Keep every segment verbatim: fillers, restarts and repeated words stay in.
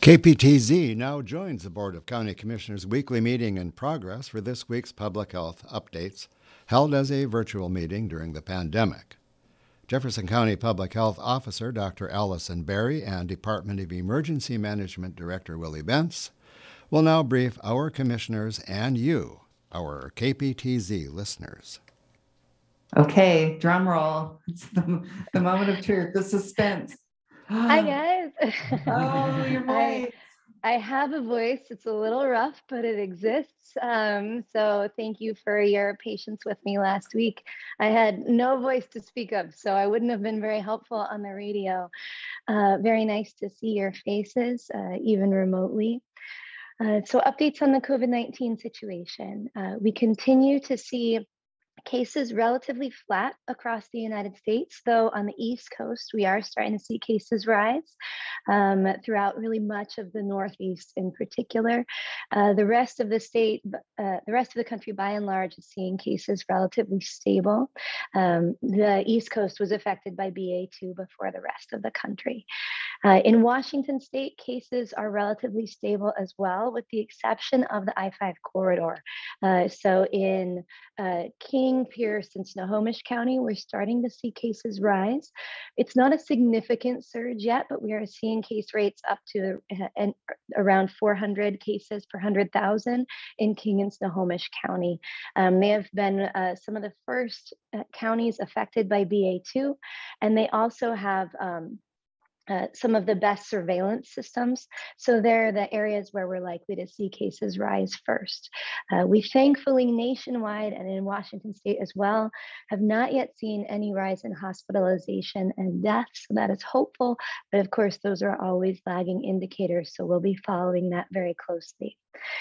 K P T Z now joins the Board of County Commissioners' weekly meeting in progress for this week's public health updates, held as a virtual meeting during the pandemic. Jefferson County Public Health Officer Doctor Allison Berry and Department of Emergency Management Director Willie Bentz will now brief our commissioners and you, our K P T Z listeners. Okay, drum roll. It's the, the moment of truth, the suspense. Hi, guys. Oh, your voice. I, I have a voice. It's a little rough, but it exists. Um, so thank you for your patience with me last week. I had no voice to speak of, so I wouldn't have been very helpful on the radio. Uh, very nice to see your faces, uh, even remotely. Uh, so updates on the COVID nineteen situation. Uh, we continue to see cases relatively flat across the United States, though on the East Coast, we are starting to see cases rise um, throughout really much of the Northeast in particular. Uh, the rest of the state, uh, the rest of the country by and large is seeing cases relatively stable. Um, the East Coast was affected by B A two before the rest of the country. Uh, in Washington state, cases are relatively stable as well, with the exception of the I five corridor. Uh, so in uh, King, Pierce, and Snohomish County, we're starting to see cases rise. It's not a significant surge yet, but we are seeing case rates up to uh, and around four hundred cases per one hundred thousand in King and Snohomish County. Um, they have been uh, some of the first uh, counties affected by B A two, and they also have um, Uh, some of the best surveillance systems. So they're the areas where we're likely to see cases rise first. Uh, we thankfully nationwide and in Washington state as well have not yet seen any rise in hospitalization and deaths. So that is hopeful, but of course those are always lagging indicators. So we'll be following that very closely.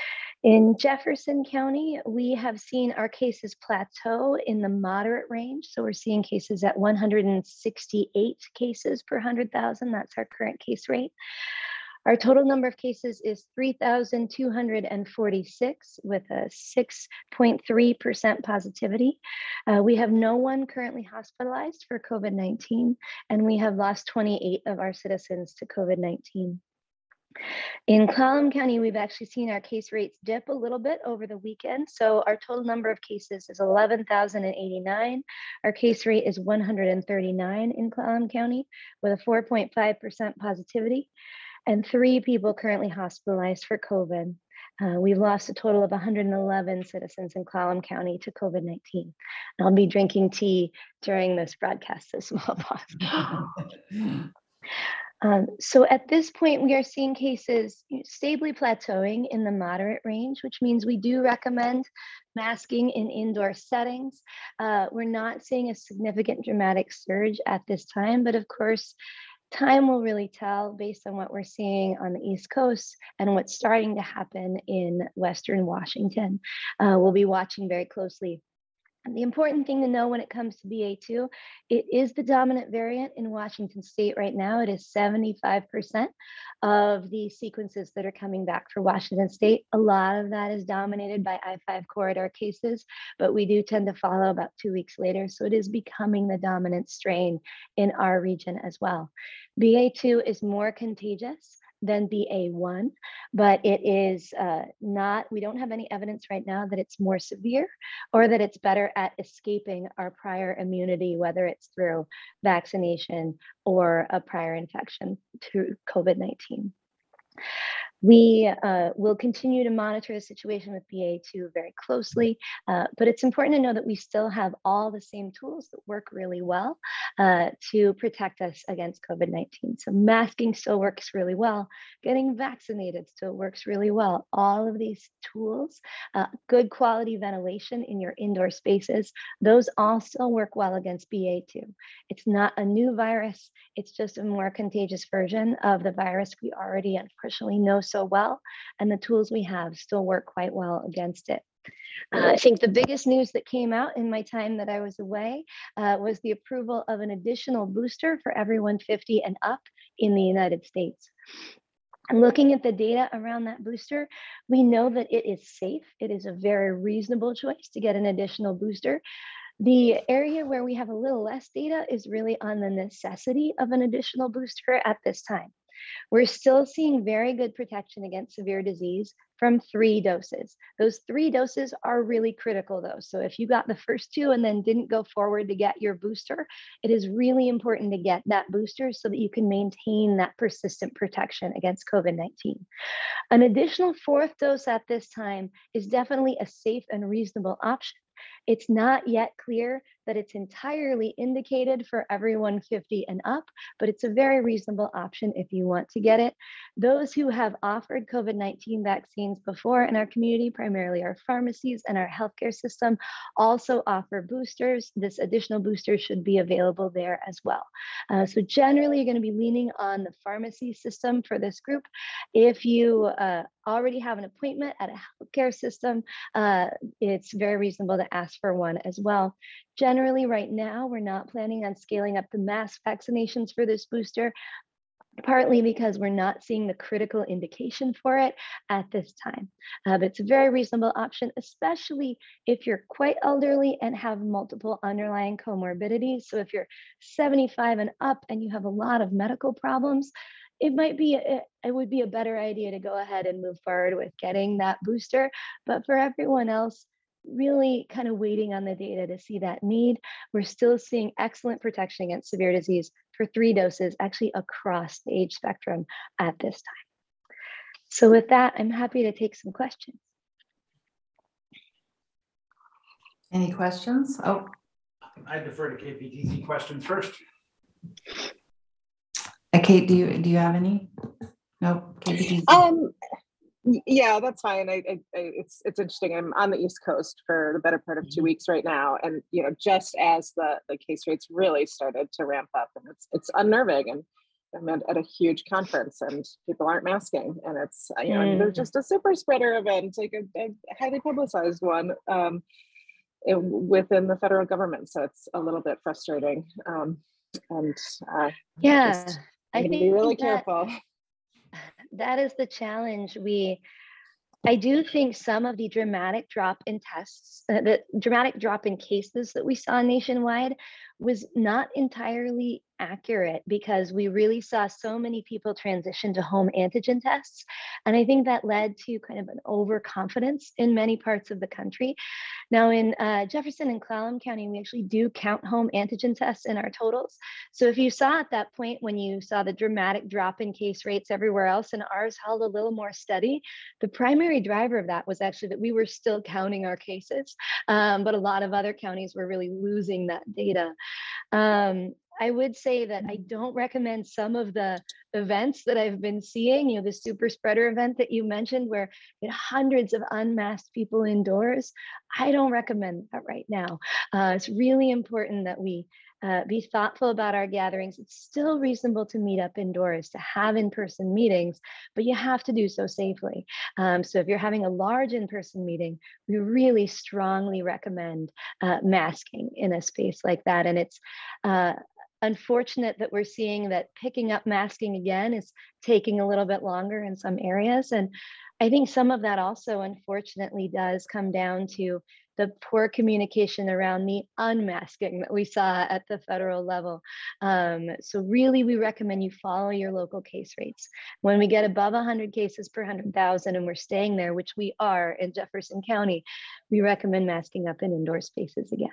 In Jefferson County, we have seen our cases plateau in the moderate range. So we're seeing cases at one hundred sixty-eight cases per one hundred thousand. That's our current case rate. Our total number of cases is three thousand two hundred forty-six with a six point three percent positivity. Uh, we have no one currently hospitalized for COVID nineteen, and we have lost twenty-eight of our citizens to COVID nineteen. In Clallam County, we've actually seen our case rates dip a little bit over the weekend. So our total number of cases is eleven thousand eighty-nine. Our case rate is one hundred thirty-nine in Clallam County with a four point five percent positivity and three people currently hospitalized for COVID. Uh, we've lost a total of one hundred eleven citizens in Clallam County to COVID nineteen. I'll be drinking tea during this broadcast of smallpox. Um, so at this point, we are seeing cases stably plateauing in the moderate range, which means we do recommend masking in indoor settings. Uh, we're not seeing a significant dramatic surge at this time, but of course, time will really tell based on what we're seeing on the East Coast and what's starting to happen in Western Washington. Uh, we'll be watching very closely. The important thing to know when it comes to B A two, it is the dominant variant in Washington state right now. It is seventy-five percent of the sequences that are coming back for Washington state. A lot of that is dominated by I five corridor cases, but we do tend to follow about two weeks later. So it is becoming the dominant strain in our region as well. B A two is more contagious than B A one, but it is uh, not, we don't have any evidence right now that it's more severe or that it's better at escaping our prior immunity, whether it's through vaccination or a prior infection to COVID nineteen. We uh, will continue to monitor the situation with B A two very closely, uh, but it's important to know that we still have all the same tools that work really well uh, to protect us against COVID nineteen. So masking still works really well. Getting vaccinated still works really well. All of these tools, uh, good quality ventilation in your indoor spaces, those all still work well against B A two. It's not a new virus. It's just a more contagious version of the virus we already unfortunately know so well, and the tools we have still work quite well against it. Uh, I think the biggest news that came out in my time that I was away uh, was the approval of an additional booster for everyone fifty and up in the United States. And looking at the data around that booster, we know that it is safe. It is a very reasonable choice to get an additional booster. The area where we have a little less data is really on the necessity of an additional booster at this time. We're still seeing very good protection against severe disease from three doses. Those three doses are really critical though. So if you got the first two and then didn't go forward to get your booster, it is really important to get that booster so that you can maintain that persistent protection against COVID nineteen. An additional fourth dose at this time is definitely a safe and reasonable option. It's not yet clear that it's entirely indicated for everyone fifty and up, but it's a very reasonable option if you want to get it. Those who have offered COVID nineteen vaccines before in our community, primarily our pharmacies and our healthcare system, also offer boosters. This additional booster should be available there as well. Uh, so generally, you're going to be leaning on the pharmacy system for this group. If you uh, already have an appointment at a healthcare system, uh, it's very reasonable to ask for one as well. Generally, right now, we're not planning on scaling up the mass vaccinations for this booster, partly because we're not seeing the critical indication for it at this time. Uh, but it's a very reasonable option, especially if you're quite elderly and have multiple underlying comorbidities. So if you're seventy-five and up and you have a lot of medical problems, it might be, a, it would be a better idea to go ahead and move forward with getting that booster. But for everyone else, really kind of waiting on the data to see that need. We're still seeing excellent protection against severe disease for three doses, actually across the age spectrum at this time. So with that, I'm happy to take some questions. Any questions? Oh, I defer to K P T C questions first. uh, Kate, do you do you have any? Nope. K P T C. Um, yeah, that's fine. I, I, I, it's it's interesting. I'm on the East Coast for the better part of two weeks right now, and you know, just as the the case rates really started to ramp up, and it's it's unnerving. And I'm at, at a huge conference, and people aren't masking, and it's you know, Mm. there's just a super spreader event, like a, a highly publicized one, um, it, within the federal government. So it's a little bit frustrating, um, and uh, Yeah, just I need to think be really that, careful. that is the challenge. We, I do think some of the dramatic drop in tests, uh, the dramatic drop in cases that we saw nationwide was not entirely accurate because we really saw so many people transition to home antigen tests. And I think that led to kind of an overconfidence in many parts of the country. Now in uh, Jefferson and Clallam County, we actually do count home antigen tests in our totals. So if you saw at that point when you saw the dramatic drop in case rates everywhere else and ours held a little more steady, the primary driver of that was actually that we were still counting our cases, um, but a lot of other counties were really losing that data. Um, I would say that I don't recommend some of the events that I've been seeing, you know, the super spreader event that you mentioned where you know, hundreds of unmasked people indoors. I don't recommend that right now. Uh, it's really important that we uh, be thoughtful about our gatherings. It's still reasonable to meet up indoors, to have in-person meetings, but you have to do so safely. Um, so if you're having a large in-person meeting, we really strongly recommend uh, masking in a space like that. And it's uh, unfortunate that we're seeing that picking up masking again is taking a little bit longer in some areas. And I think some of that also, unfortunately, does come down to the poor communication around the unmasking that we saw at the federal level. Um, so really, we recommend you follow your local case rates. When we get above one hundred cases per one hundred thousand and we're staying there, which we are in Jefferson County, we recommend masking up in indoor spaces again.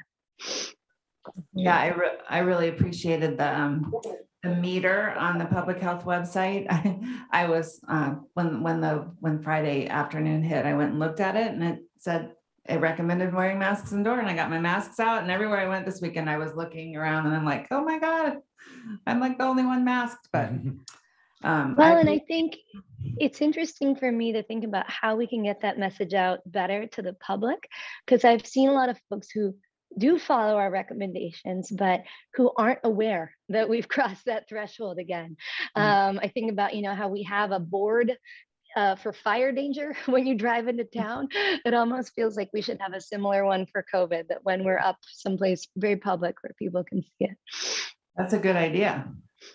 Yeah, I, re I really appreciated the um, the meter on the public health website. I, I was uh, when when the when Friday afternoon hit, I went and looked at it, and it said it recommended wearing masks indoor, and I got my masks out. And everywhere I went this weekend, I was looking around, and I'm like, oh my god, I'm like the only one masked. But um, well, I and I think it's interesting for me to think about how we can get that message out better to the public, because I've seen a lot of folks who do follow our recommendations, but who aren't aware that we've crossed that threshold again. Um, I think about, you know, how we have a board uh, for fire danger when you drive into town. It almost feels like we should have a similar one for COVID, that when we're up someplace very public where people can see it. That's a good idea.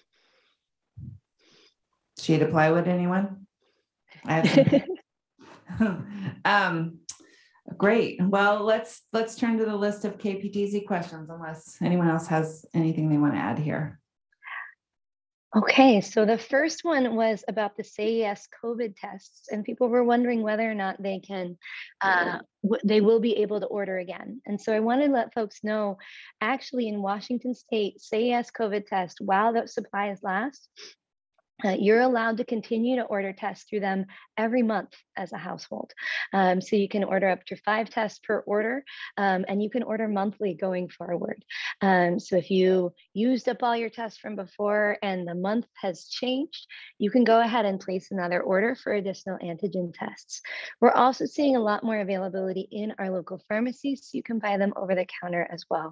Sheet of plywood, anyone? I have some. um, Great. Well, let's let's turn to the list of K P T C questions, unless anyone else has anything they want to add here. Okay, so the first one was about the Say Yes COVID tests, and people were wondering whether or not they can, uh, w- they will be able to order again. And so I wanted to let folks know, actually in Washington State, Say Yes COVID test, while the supplies last, uh, you're allowed to continue to order tests through them every month as a household. Um, so you can order up to five tests per order, um, and you can order monthly going forward. Um, so if you used up all your tests from before and the month has changed, you can go ahead and place another order for additional antigen tests. We're also seeing a lot more availability in our local pharmacies, so you can buy them over the counter as well.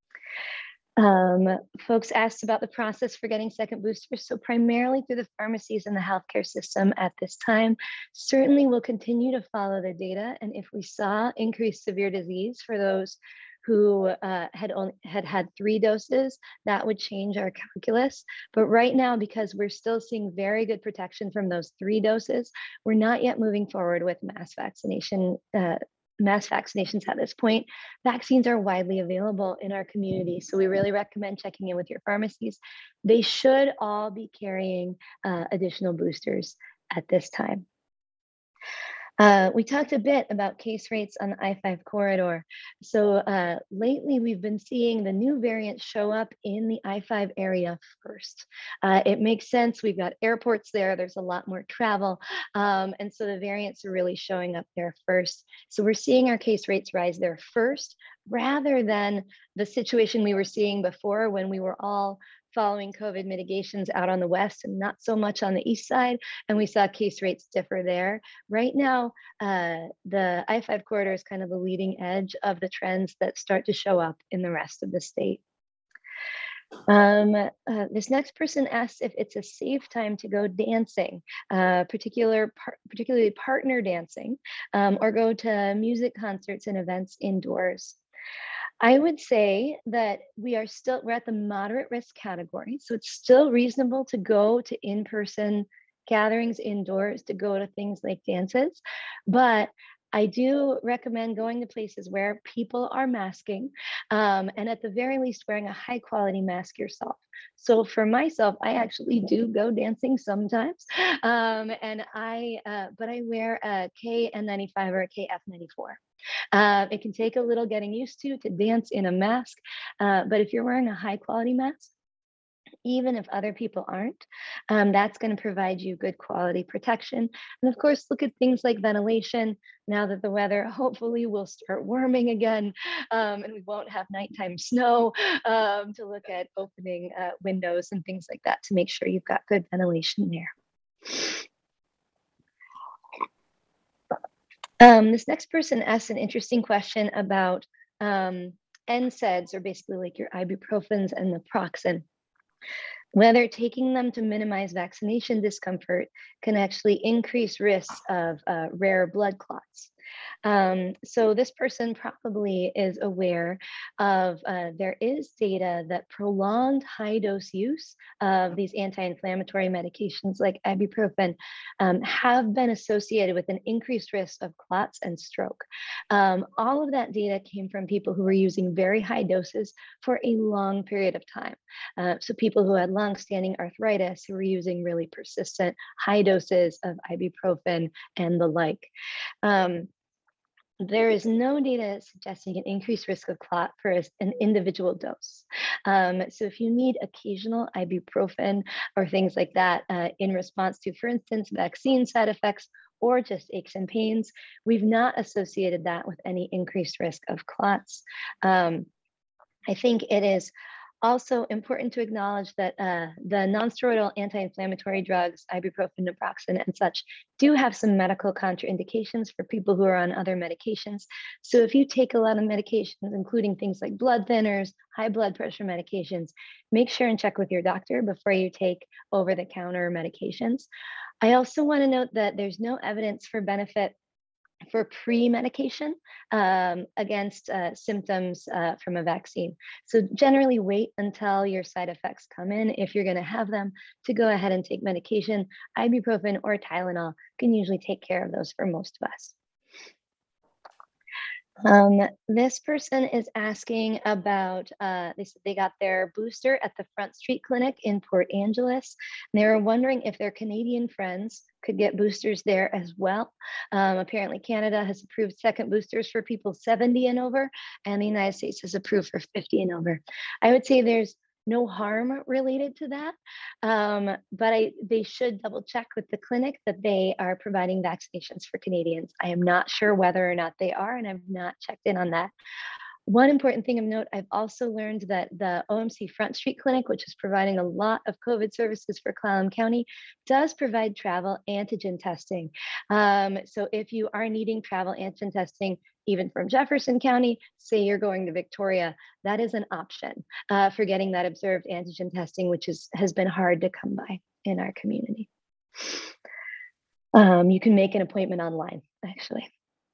Um, folks asked about the process for getting second boosters. So primarily through the pharmacies and the healthcare system at this time. Certainly we'll continue to follow the data. And if we saw increased severe disease for those who uh, had only had had three doses, that would change our calculus. But right now, because we're still seeing very good protection from those three doses, we're not yet moving forward with mass vaccination uh, mass vaccinations at this point. Vaccines are widely available in our community, so we really recommend checking in with your pharmacies. They should all be carrying uh, additional boosters at this time. Uh, we talked a bit about case rates on the I five corridor. So uh, lately we've been seeing the new variants show up in the I five area first. Uh, it makes sense. We've got airports there. There's a lot more travel. Um, and so the variants are really showing up there first. So we're seeing our case rates rise there first, rather than the situation we were seeing before when we were all following COVID mitigations out on the west and not so much on the east side. And we saw case rates differ there. Right now, uh, the I five corridor is kind of the leading edge of the trends that start to show up in the rest of the state. Um, uh, this next person asks if it's a safe time to go dancing, uh, particular par particularly partner dancing, um, or go to music concerts and events indoors. I would say that we are still, we're at the moderate risk category. So it's still reasonable to go to in-person gatherings indoors, to go to things like dances. But I do recommend going to places where people are masking, um, and at the very least wearing a high quality mask yourself. So for myself, I actually do go dancing sometimes, um, and I, uh, but I wear a K N ninety-five or a K F ninety-four. Uh, it can take a little getting used to to dance in a mask, uh, but if you're wearing a high quality mask, even if other people aren't, um, that's going to provide you good quality protection. And of course, look at things like ventilation. Now that the weather hopefully will start warming again, um, and we won't have nighttime snow, um, to look at opening uh, windows and things like that to make sure you've got good ventilation there. Um, this next person asked an interesting question about um, N SAIDs, or basically like your ibuprofens and naproxen, whether taking them to minimize vaccination discomfort can actually increase risks of uh, rare blood clots. Um, so this person probably is aware of, uh, there is data that prolonged high dose use of these anti-inflammatory medications like ibuprofen um, have been associated with an increased risk of clots and stroke. Um, all of that data came from people who were using very high doses for a long period of time. Uh, so people who had long-standing arthritis, who were using really persistent high doses of ibuprofen and the like. Um, there is no data suggesting an increased risk of clot for an individual dose. Um, so if you need occasional ibuprofen or things like that uh, in response to, for instance, vaccine side effects or just aches and pains, we've not associated that with any increased risk of clots. Um, I think it is also important to acknowledge that uh, the nonsteroidal anti-inflammatory drugs, ibuprofen, naproxen, and such, do have some medical contraindications for people who are on other medications. So if you take a lot of medications, including things like blood thinners, high blood pressure medications, make sure and check with your doctor before you take over-the-counter medications. I also want to note that there's no evidence for benefit for pre-medication um, against uh, symptoms uh, from a vaccine. So generally wait until your side effects come in, if you're gonna have them, to go ahead and take medication. Ibuprofen or Tylenol can usually take care of those for most of us. Um, this person is asking about, uh, they said they got their booster at the Front Street Clinic in Port Angeles. And they were wondering if their Canadian friends could get boosters there as well. Um, apparently Canada has approved second boosters for people seventy and over, and the United States has approved for fifty and over. I would say there's no harm related to that. Um, but I, they should double check with the clinic that they are providing vaccinations for Canadians. I am not sure whether or not they are, and I've not checked in on that. One important thing of note, I've also learned that the O M C Front Street Clinic, which is providing a lot of COVID services for Clallam County, does provide travel antigen testing. Um, so if you are needing travel antigen testing, even from Jefferson County, say you're going to Victoria, that is an option uh, for getting that observed antigen testing, which is, has been hard to come by in our community. Um, you can make an appointment online, actually.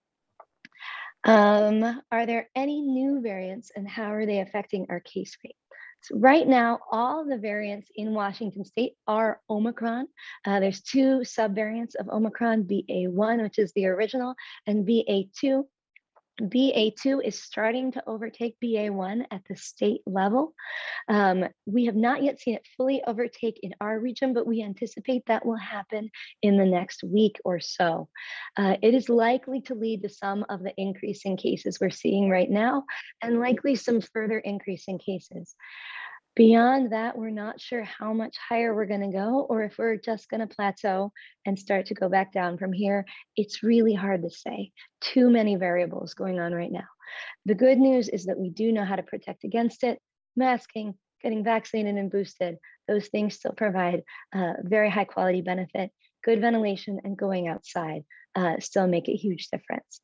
Um, are there any new variants and how are they affecting our case rate? So right now, all the variants in Washington state are Omicron. Uh, there's two subvariants of Omicron, B A one, which is the original, and B A two. B A two is starting to overtake B A one at the state level. Um, we have not yet seen it fully overtake in our region, but we anticipate that will happen in the next week or so. Uh, it is likely to lead to some of the increase in cases we're seeing right now, and likely some further increase in cases. Beyond that, we're not sure how much higher we're going to go, or if we're just going to plateau and start to go back down from here. It's really hard to say. Too many variables going on right now. The good news is that we do know how to protect against it. Masking, getting vaccinated and boosted, those things still provide uh, very high quality benefit. Good ventilation and going outside uh, still make a huge difference.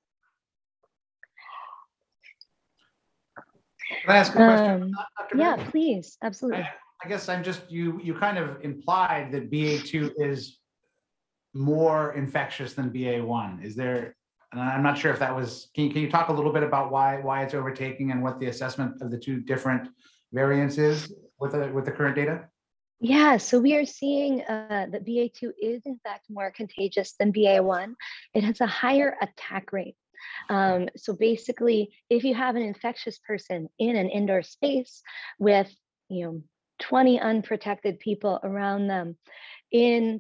Can I ask a question? Um, Doctor yeah, Beck? please, absolutely. I, I guess I'm just, you, you kind of implied that B A two is more infectious than B A one. Is there, and I'm not sure if that was, can you, can you talk a little bit about why, why it's overtaking and what the assessment of the two different variants is with the, with the current data? Yeah, so we are seeing uh, that B A two is in fact more contagious than B A one. It has a higher attack rate. Um, so basically, if you have an infectious person in an indoor space with, you know, twenty unprotected people around them, in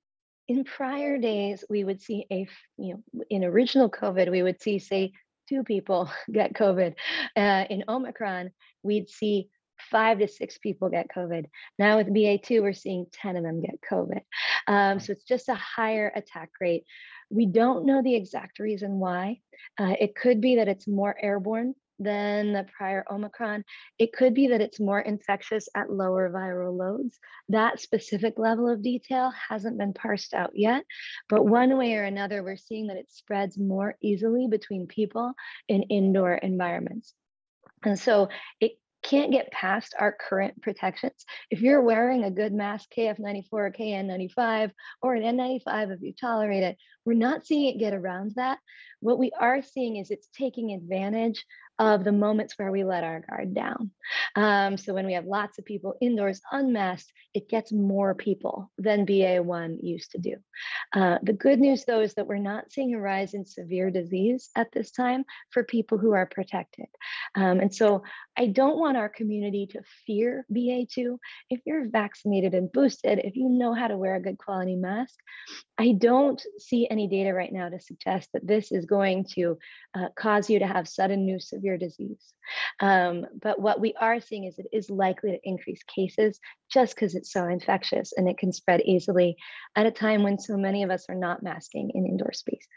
in prior days, we would see a, you know, in original COVID, we would see, say, two people get COVID. Uh, in Omicron, we'd see five to six people get COVID. Now with B A two, we're seeing ten of them get COVID. Um, so it's just a higher attack rate. We don't know the exact reason why. Uh, it could be that it's more airborne than the prior Omicron. It could be that it's more infectious at lower viral loads. That specific level of detail hasn't been parsed out yet, but one way or another, we're seeing that it spreads more easily between people in indoor environments. And so it can't get past our current protections. If you're wearing a good mask, K F ninety-four or K N ninety-five, or an N ninety-five if you tolerate it, we're not seeing it get around that. What we are seeing is it's taking advantage of the moments where we let our guard down. Um, so when we have lots of people indoors unmasked, it gets more people than B A one used to do. Uh, the good news, though, is that we're not seeing a rise in severe disease at this time for people who are protected. Um, and so I don't want our community to fear B A two. If you're vaccinated and boosted, if you know how to wear a good quality mask, I don't see any data right now to suggest that this is going to uh, cause you to have sudden new severe disease. Um, but what we are seeing is it is likely to increase cases just because it's so infectious and it can spread easily at a time when so many of us are not masking in indoor spaces.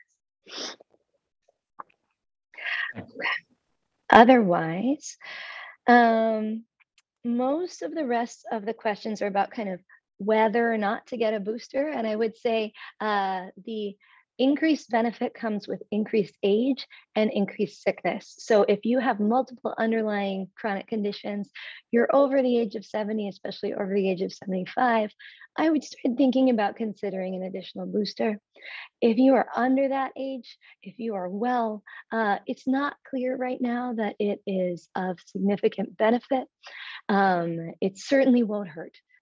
Otherwise, um, most of the rest of the questions are about kind of whether or not to get a booster. And I would say uh, the increased benefit comes with increased age and increased sickness. So if you have multiple underlying chronic conditions, you're over the age of seventy, especially over the age of seventy-five, I would start thinking about considering an additional booster. If you are under that age, if you are well, uh, it's not clear right now that it is of significant benefit. Um, it certainly won't hurt.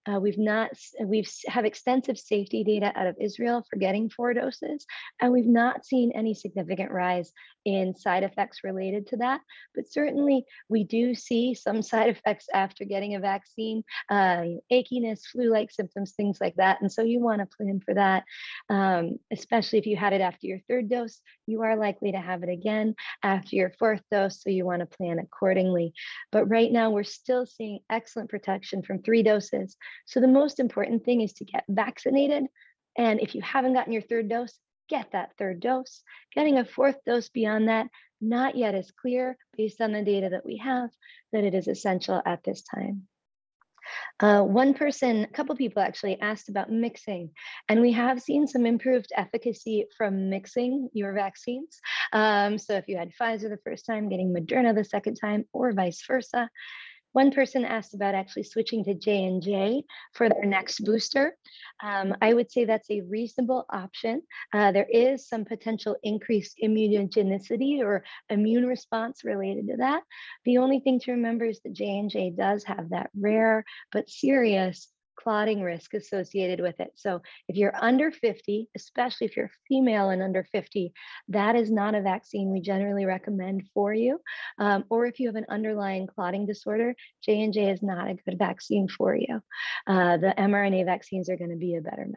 Uh, we've not, we've have extensive safety data out of Israel for getting four doses, and we've not seen any significant rise in side effects related to that. But certainly we do see some side effects after getting a vaccine, uh, achiness, flu-like symptoms, things like that. And so you want to plan for that, um, especially if you had it after your third dose, you are likely to have it again after your fourth dose. So you want to plan accordingly. But right now we're still seeing excellent protection from three doses. So the most important thing is to get vaccinated. And if you haven't gotten your third dose, get that third dose. Getting a fourth dose beyond that, not yet as clear based on the data that we have that it is essential at this time. Uh, one person, a couple people actually asked about mixing, and we have seen some improved efficacy from mixing your vaccines. Um, so if you had Pfizer the first time, getting Moderna the second time, or vice versa. One person asked about actually switching to J and J for their next booster. Um, I would say that's a reasonable option. Uh, there is some potential increased immunogenicity or immune response related to that. The only thing to remember is that J and J does have that rare but serious clotting risk associated with it. So if you're under fifty, especially if you're female and under fifty, that is not a vaccine we generally recommend for you. Um, or if you have an underlying clotting disorder, J and J is not a good vaccine for you. Uh, the mRNA vaccines are going to be a better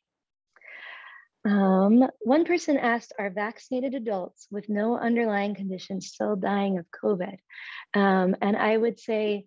match. Um, one person asked, are vaccinated adults with no underlying conditions still dying of COVID? Um, and I would say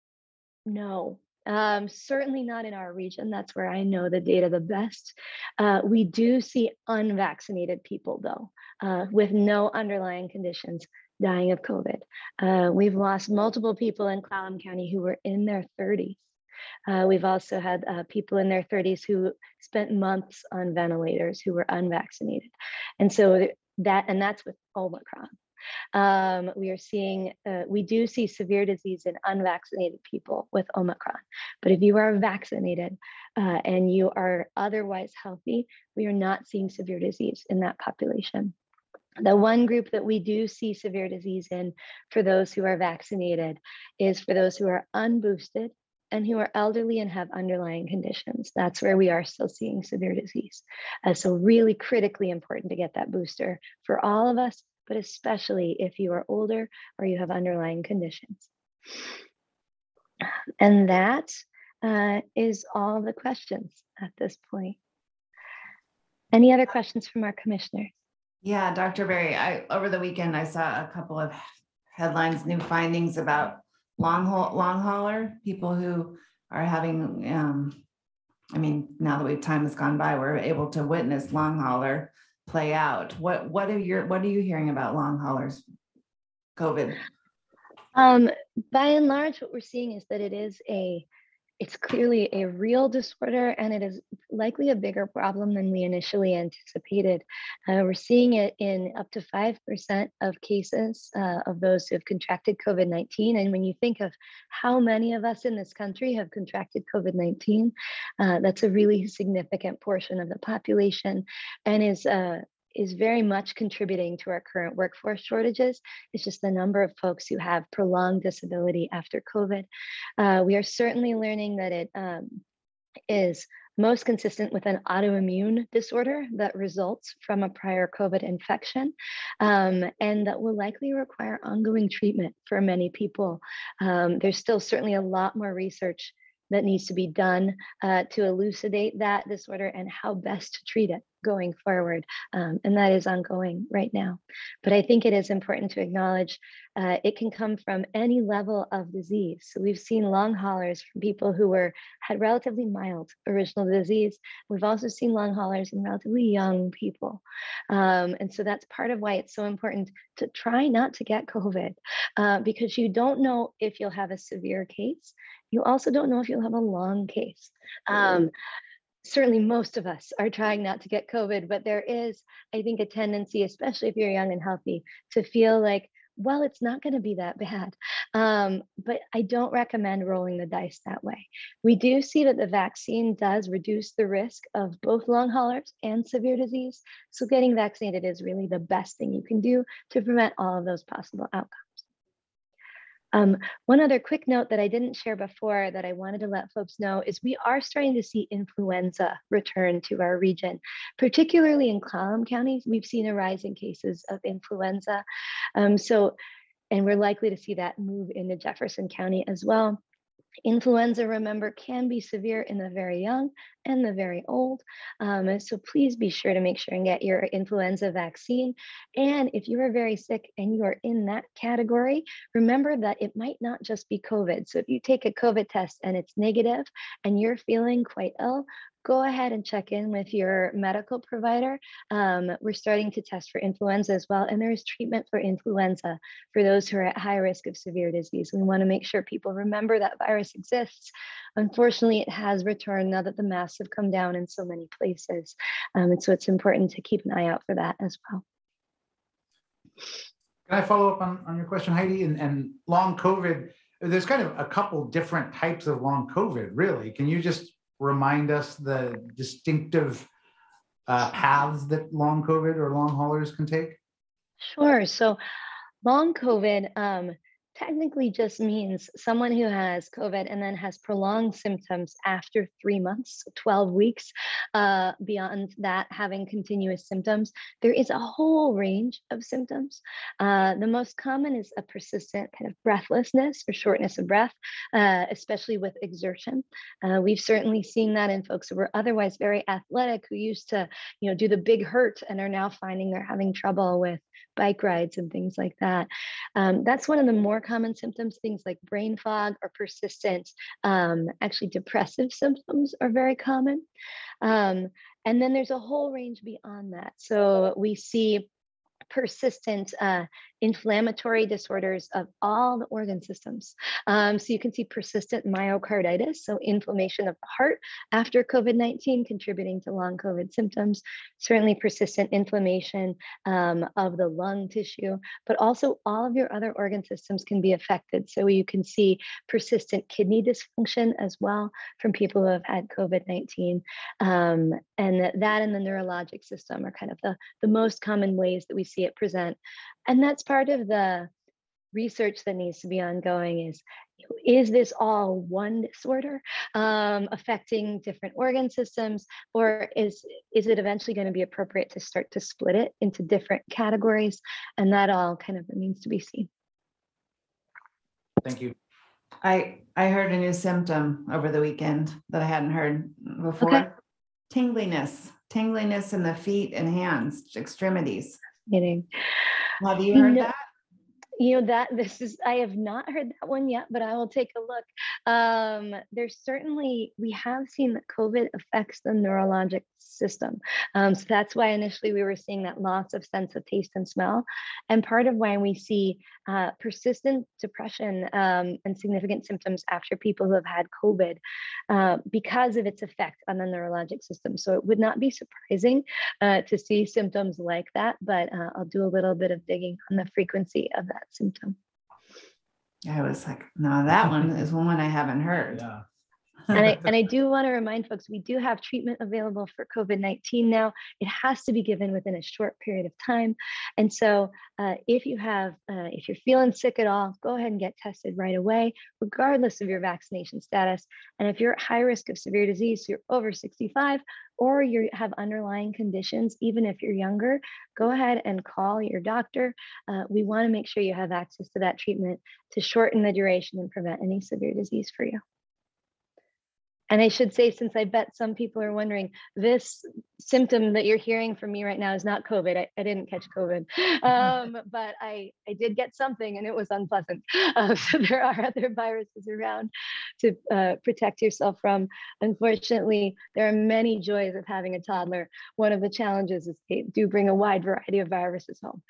no. Um, certainly not in our region. That's where I know the data the best. Uh, we do see unvaccinated people, though, uh, with no underlying conditions dying of COVID. Uh, we've lost multiple people in Clallam County who were in their thirties. Uh, we've also had uh, people in their thirties who spent months on ventilators who were unvaccinated. And so that, and that's with Omicron. Um, we are seeing, uh, we do see severe disease in unvaccinated people with Omicron. But if you are vaccinated uh, and you are otherwise healthy, we are not seeing severe disease in that population. The one group that we do see severe disease in for those who are vaccinated is for those who are unboosted and who are elderly and have underlying conditions. That's where we are still seeing severe disease. Uh, so really critically important to get that booster for all of us, but especially if you are older or you have underlying conditions. And that uh, is all the questions at this point. Any other questions from our commissioners? Yeah, Doctor Berry, I, over the weekend, I saw a couple of headlines, new findings about long haul, long hauler, people who are having, um, I mean, now that we time has gone by, we're able to witness long hauler play out. What what are your what are you hearing about long haulers COVID? Um, by and large, what we're seeing is that it is a it's clearly a real disorder, and it is likely a bigger problem than we initially anticipated. Uh, we're seeing it in up to five percent of cases uh, of those who have contracted COVID nineteen. And when you think of how many of us in this country have contracted COVID nineteen, uh, that's a really significant portion of the population, and is uh, is very much contributing to our current workforce shortages. It's just the number of folks who have prolonged disability after COVID. Uh, we are certainly learning that it um, is most consistent with an autoimmune disorder that results from a prior COVID infection, um, and that will likely require ongoing treatment for many people. Um, there's still certainly a lot more research that needs to be done uh, to elucidate that disorder and how best to treat it going forward. Um, and that is ongoing right now. But I think it is important to acknowledge uh, it can come from any level of disease. So we've seen long haulers from people who were had relatively mild original disease. We've also seen long haulers in relatively young people. Um, and so that's part of why it's so important to try not to get COVID, uh, because you don't know if you'll have a severe case. You also don't know if you'll have a long case. Um, certainly most of us are trying not to get COVID, but there is, I think, a tendency, especially if you're young and healthy, to feel like, well, it's not going to be that bad. Um, but I don't recommend rolling the dice that way. We do see that the vaccine does reduce the risk of both long haulers and severe disease. So getting vaccinated is really the best thing you can do to prevent all of those possible outcomes. Um, one other quick note that I didn't share before that I wanted to let folks know is we are starting to see influenza return to our region, particularly in Clallam County. We've seen a rise in cases of influenza. Um, so, and we're likely to see that move into Jefferson County as well. Influenza, remember, can be severe in the very young and the very old. Um, so please be sure to make sure and get your influenza vaccine. And if you are very sick and you are in that category, remember that it might not just be COVID. So if you take a COVID test and it's negative and you're feeling quite ill, go ahead and check in with your medical provider. Um, we're starting to test for influenza as well, and there is treatment for influenza for those who are at high risk of severe disease. We want to make sure people remember that virus exists. Unfortunately, it has returned now that the masks have come down in so many places. Um, and so it's important to keep an eye out for that as well. Can I follow up on, on your question, Heidi? And, and long COVID, there's kind of a couple different types of long COVID, really. Can you just remind us the distinctive uh, paths that long COVID or long haulers can take? Sure. So long COVID um, technically just means someone who has COVID and then has prolonged symptoms after three months, twelve weeks, uh, beyond that, having continuous symptoms. There is a whole range of symptoms. Uh, the most common is a persistent kind of breathlessness or shortness of breath, uh, especially with exertion. Uh, we've certainly seen that in folks who were otherwise very athletic, who used to, you know, do the big hurt and are now finding they're having trouble with bike rides and things like that. Um, that's one of the more common symptoms. Things like brain fog or persistent, um, actually depressive symptoms are very common. Um, and then there's a whole range beyond that. So we see persistent uh, inflammatory disorders of all the organ systems. Um, so you can see persistent myocarditis, so inflammation of the heart after COVID nineteen contributing to long COVID symptoms, certainly persistent inflammation um, of the lung tissue, but also all of your other organ systems can be affected. So you can see persistent kidney dysfunction as well from people who have had COVID nineteen. Um, and that and the neurologic system are kind of the, the most common ways that we see it present. And that's part of the research that needs to be ongoing is, is this all one disorder um, affecting different organ systems, or is, is it eventually going to be appropriate to start to split it into different categories? And that all kind of remains to be seen. Thank you. I, I heard a new symptom over the weekend that I hadn't heard before. Okay. Tingliness, tingliness in the feet and hands, extremities. Meaning, Have you heard No. that? you know that this is, I have not heard that one yet, but I will take a look. Um, there's certainly, we have seen that COVID affects the neurologic system. Um, so that's why initially we were seeing that loss of sense of taste and smell. And part of why we see uh, persistent depression um, and significant symptoms after people who have had COVID uh, because of its effect on the neurologic system. So it would not be surprising uh, to see symptoms like that, but uh, I'll do a little bit of digging on the frequency of that symptom. I was like, no, that one is one I haven't heard. Yeah. And I, and I do want to remind folks, we do have treatment available for COVID nineteen now. It has to be given within a short period of time. And so uh, if you have, uh, if you're feeling sick at all, go ahead and get tested right away, regardless of your vaccination status. And if you're at high risk of severe disease, so you're over sixty-five, or you have underlying conditions, even if you're younger, go ahead and call your doctor. Uh, we want to make sure you have access to that treatment to shorten the duration and prevent any severe disease for you. And I should say, since I bet some people are wondering, this symptom that you're hearing from me right now is not COVID. I, I didn't catch COVID, um, but I, I did get something and it was unpleasant. Uh, so there are other viruses around to uh, protect yourself from. Unfortunately, there are many joys of having a toddler. One of the challenges is they do bring a wide variety of viruses home.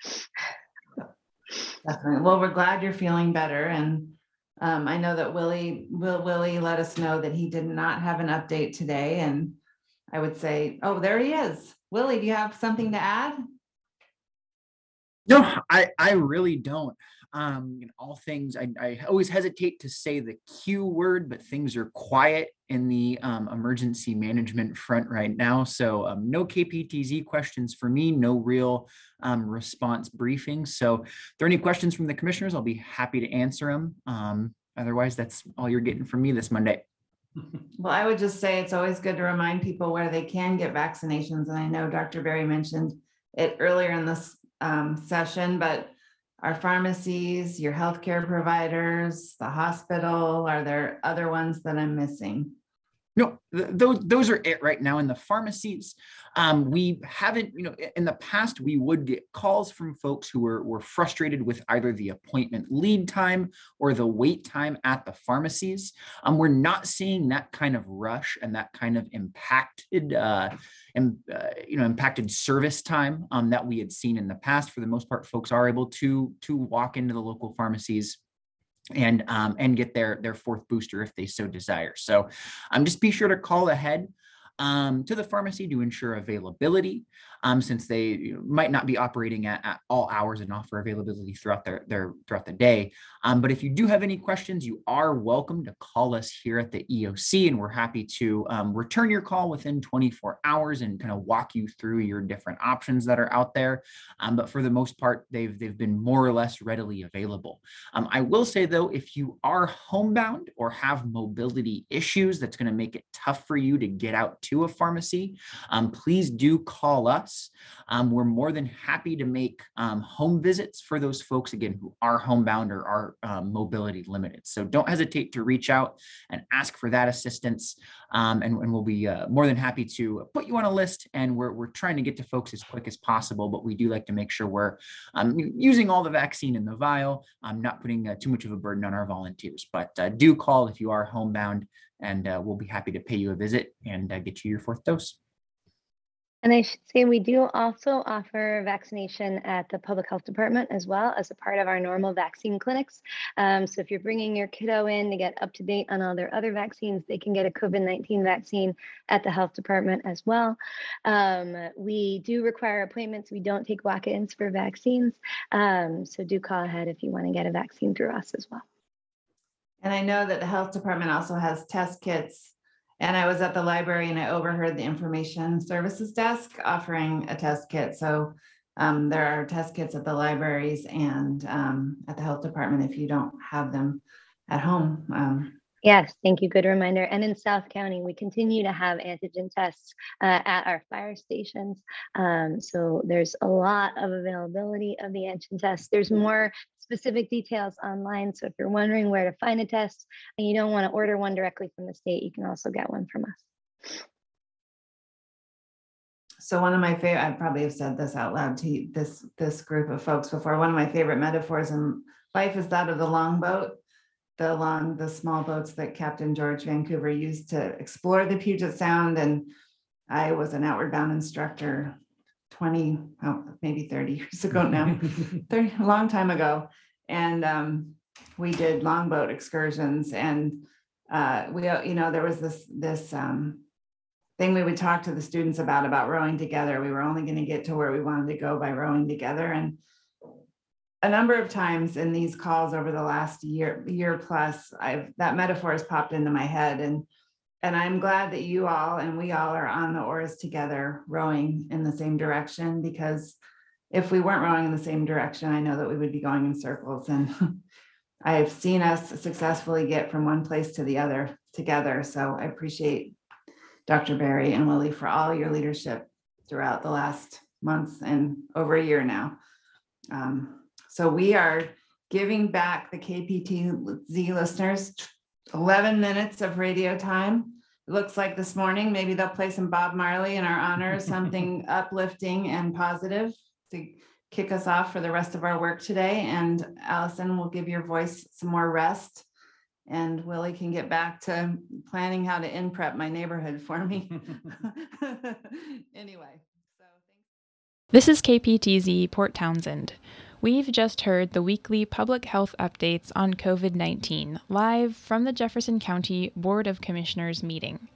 Definitely. Well, we're glad you're feeling better. And Um, I know that Willie, Will Willie let us know that he did not have an update today. And I would say, oh, there he is. Willie, do you have something to add? No, I, I really don't. Um, you know, all things, I, I always hesitate to say the Q word, but things are quiet in the um, emergency management front right now. So um, no K P T Z questions for me, no real um, response briefing. So if there are any questions from the commissioners, I'll be happy to answer them. Um, otherwise, that's all you're getting from me this Monday. Well, I would just say it's always good to remind people where they can get vaccinations. And I know Doctor Berry mentioned it earlier in this um, session, but our pharmacies, your healthcare providers, the hospital, are there other ones that I'm missing? No, th- those those are it right now in the pharmacies. Um, we haven't, you know, in the past, we would get calls from folks who were, were frustrated with either the appointment lead time or the wait time at the pharmacies. Um, we're not seeing that kind of rush and that kind of impacted, uh, and, uh, you know, impacted service time um, that we had seen in the past. For the most part, folks are able to, to walk into the local pharmacies and um, and get their their fourth booster if they so desire. So um, just be sure to call ahead um, to the pharmacy to ensure availability, um, since they you know, might not be operating at, at all hours and offer availability throughout their, their throughout the day. Um, but if you do have any questions, you are welcome to call us here at the E O C, and we're happy to um, return your call within twenty-four hours and kind of walk you through your different options that are out there. Um, but for the most part, they've they've been more or less readily available. Um, I will say though, if you are homebound or have mobility issues, that's going to make it tough for you to get out to a pharmacy, um, please do call us. Um, we're more than happy to make um, home visits for those folks, again, who are homebound or are um, mobility limited. So don't hesitate to reach out and ask for that assistance. Um, and, and we'll be uh, more than happy to put you on a list. And we're, we're trying to get to folks as quick as possible, but we do like to make sure we're um, using all the vaccine in the vial, um, not putting uh, too much of a burden on our volunteers. But uh, do call if you are homebound, and uh, we'll be happy to pay you a visit and uh, get you your fourth dose. And I should say we do also offer vaccination at the public health department as well as a part of our normal vaccine clinics. Um, so if you're bringing your kiddo in to get up to date on all their other vaccines, they can get a COVID nineteen vaccine at the health department as well. Um, we do require appointments. We don't take walk-ins for vaccines. Um, so do call ahead if you want to get a vaccine through us as well. And I know that the health department also has test kits. And I was at the library and I overheard the information services desk offering a test kit. So um, there are test kits at the libraries and um, at the health department if you don't have them at home. Um, Yes, thank you. Good reminder. And in South County, we continue to have antigen tests uh, at our fire stations. Um, so there's a lot of availability of the antigen tests. There's more specific details online. So if you're wondering where to find a test and you don't want to order one directly from the state, you can also get one from us. So one of my favorite, I probably have said this out loud to this, this group of folks before, one of my favorite metaphors in life is that of the longboat. The long, the small boats that Captain George Vancouver used to explore the Puget Sound. And I was an Outward Bound instructor twenty, oh, maybe thirty years ago now, thirty, a long time ago. And um, we did longboat excursions. And uh, we, you know, there was this, this um, thing we would talk to the students about, about rowing together. We were only going to get to where we wanted to go by rowing together. And a number of times in these calls over the last year, year plus, I've that metaphor has popped into my head, and and I'm glad that you all and we all are on the oars together, rowing in the same direction. Because if we weren't rowing in the same direction, I know that we would be going in circles. And I've seen us successfully get from one place to the other together. So I appreciate Doctor Berry and Lily for all your leadership throughout the last months and over a year now. Um, So we are giving back the K P T Z listeners eleven minutes of radio time. It looks like this morning, maybe they'll play some Bob Marley in our honor, something uplifting and positive to kick us off for the rest of our work today. And Allison will give your voice some more rest. And Willie can get back to planning how to in prep my neighborhood for me. Anyway. So thanks. This is K P T Z Port Townsend. We've just heard the weekly public health updates on COVID nineteen live from the Jefferson County Board of Commissioners meeting.